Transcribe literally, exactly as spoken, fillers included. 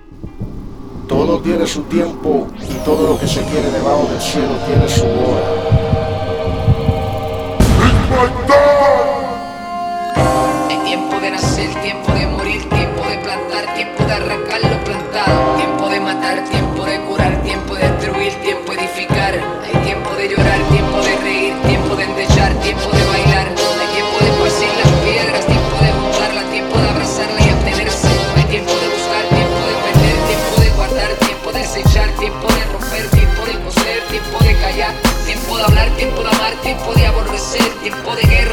Todo tiene su tiempo y todo lo que se quiere debajo del cielo tiene su hora. Hay tiempo de nacer, tiempo de morir, tiempo de plantar, tiempo de arrancar lo plantado, tiempo de matar, tiempo de curar, tiempo de destruir, tiempo de edificar. Hay tiempo de llorar, tiempo de reír, tiempo de endechar, tiempo de bailar. Hay tiempo de esparcir las piedras, tiempo de juntarlas, tiempo de abrazarla y abstenerse. Hay tiempo de buscar, tiempo de perder, tiempo de guardar, tiempo de desechar, tiempo de romper, tiempo de coser, tiempo de callar, tiempo de hablar, tiempo de amar, tiempo de aborrecer, tiempo de guerra.